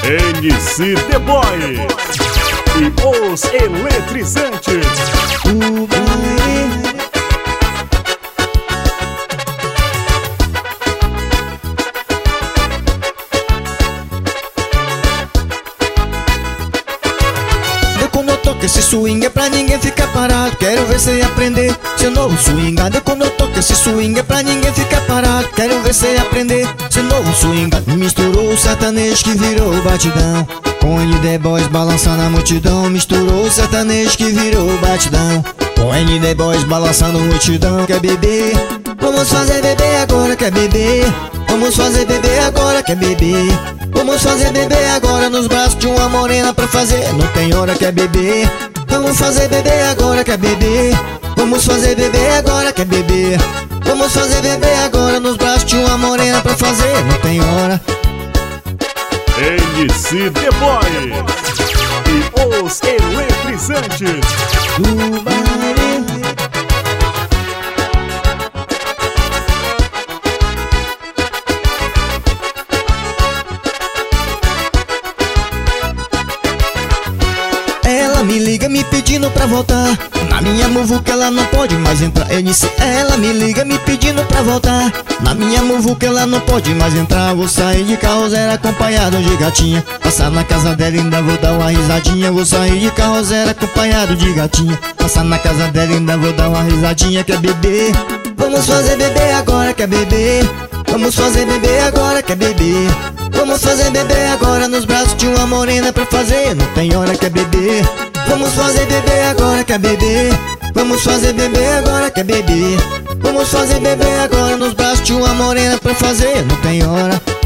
MC The Boys e os Eletrizantes. Quando eu toco esse swing é pra ninguém ficar parado. Quero ver cê aprender seu novo swingado. Quando eu toco esse swing é pra ninguém ficar parado. Quero ver cê aprender seu novo swingado. Misturou o sertanejo que virou batidão, com N The Boys balançando a multidão. Misturou o sertanejo que virou batidão, com N The Boys balançando a multidão. Quer beber? Vamos fazer beber agora. Quer beber? Vamos fazer beber agora. Quer beber? Vamos fazer beber agora nos braços de uma morena pra fazer. Não tem hora, quer beber? Vamos fazer beber agora, quer beber? Vamos fazer beber agora, quer beber? Vamos fazer beber agora nos braços de uma morena pra fazer. Não tem hora. MC The Boys e os Eletrizantes do baile. Ela me liga me pedindo pra voltar. Na minha muvuca ela não pode mais entrar. Eu disse, ela me liga me pedindo pra voltar. Na minha muvuca ela não pode mais entrar. Vou sair de carro zero acompanhado de gatinha. Passar na casa dela e ainda vou dar uma risadinha. Vou sair de carro zero acompanhado de gatinha. Passar na casa dela e ainda vou dar uma risadinha. Quer beber? Vamos fazer beber agora. Quer beber? Vamos fazer beber agora. Quer beber? Vamos fazer beber agora nos braços de uma morena pra fazer. Não tem hora, quer beber? Vamos fazer beber agora, quer beber? Vamos fazer beber agora, quer beber? Vamos fazer beber agora nos braços de uma morena pra fazer. Não tem hora.